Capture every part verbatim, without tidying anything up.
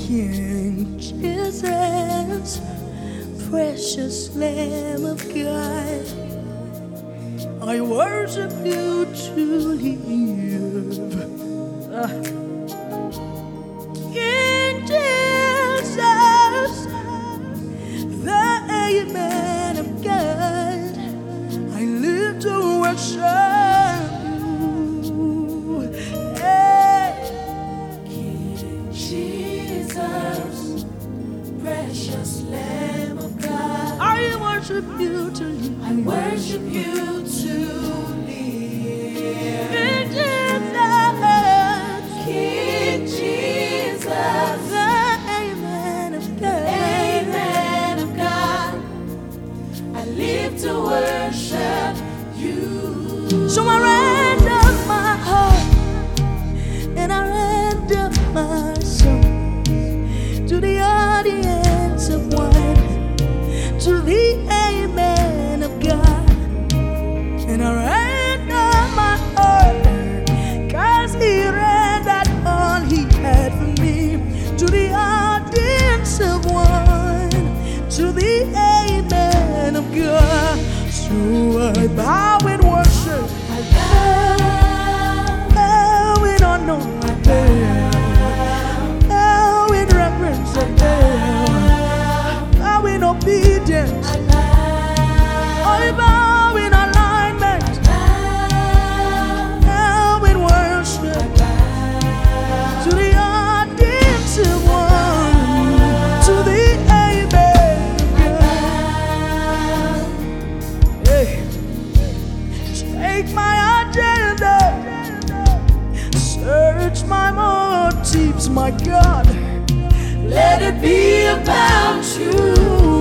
King Jesus, precious Lamb of God, I worship you to live. Ah. King Jesus, the Amen of God, I live to worship you. Hey. King Jesus, precious Lamb of God, I worship you to live. I worship you to live. King Jesus, King Jesus, the Amen of God, Amen of God, I live to worship you. So I render my heart and I render my soul to the audience of one, to the Amen of God. And I render my heart, cause He rendered all He had for me, to the audience of one, to the Amen of God. So I bow in worship, I bow, bow in honor, I bow, bow in reverence, I bow, bow in obedience, I bow, I bow in alignment, bow in worship, to the audience of one, to the Amen of God. Hey. Take my agenda, search my motives, my God. let it be about you.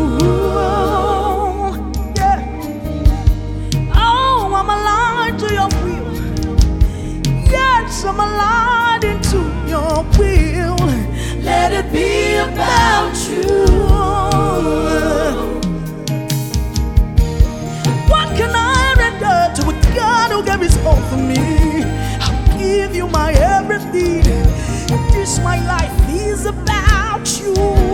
Yeah. Oh, I'm aligned to your will. Yes, I'm aligned into your will. Let it be about you. What can I render to a God who gave His all for me? I'll give you my everything. This my life is about you.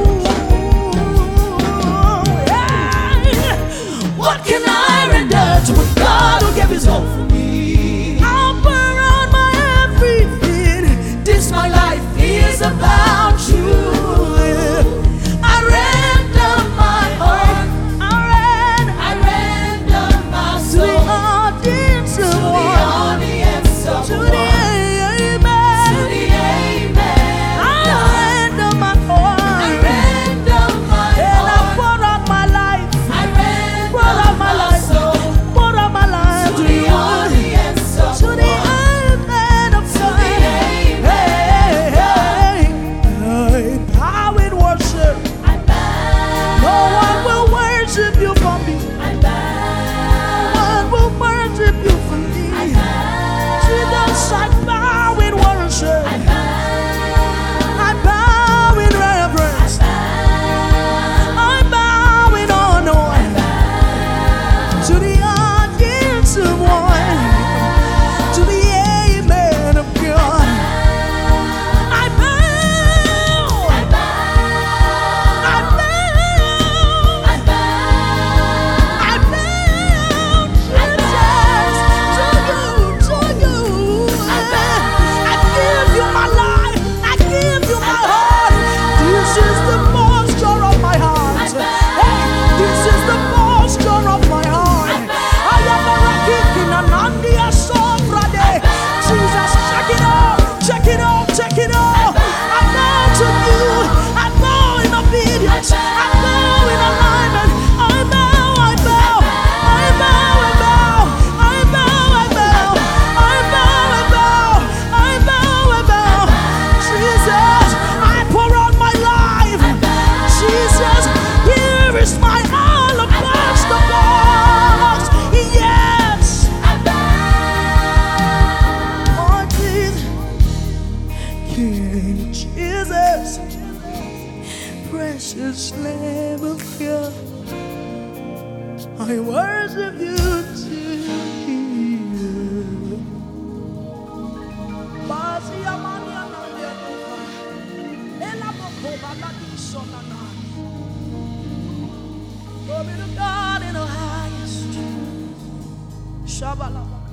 Hey! What can I render to a God who gave His all for me? I'll burn out my everything. This my life is about you. I render my heart, I ran I render my to the soul audience to of the one, audience of to the one, to Amen. the Amen. I render my I heart, render my and I heart, pour out my life, I pour out render my my life, soul pour out my life to to the you, audience of to the one. Amen of God. the Amen Hey, hey, I bow in worship. I bow, No one will worship you for me. I bow, One will worship you for me. I bow, Jesus, I bow in worship. I bow, I bow in reverence. I bow in honor to the audience of one, to the Amen of God. I bow, I bow, I bow, I bow, I bow, Jesus, to you, to you. I give you my life, I give you my heart. This is the posture of my heart. Hey, this is the posture of my heart. I am a rocket in an Andia Sobrade. Jesus, check it out, check it out, check it out. I bow to you, I bow in obedience, I bow in alignment. I bow, I bow, I bow, I bow, I bow, I bow, I bow, I bow, I bow, I bow. Jesus, I pour out my life. Jesus, here is my alabaster box. Yes, oh Jesus, King Jesus, precious Lamb of God, I worship you to you. Glory to God in the highest. Shabbat.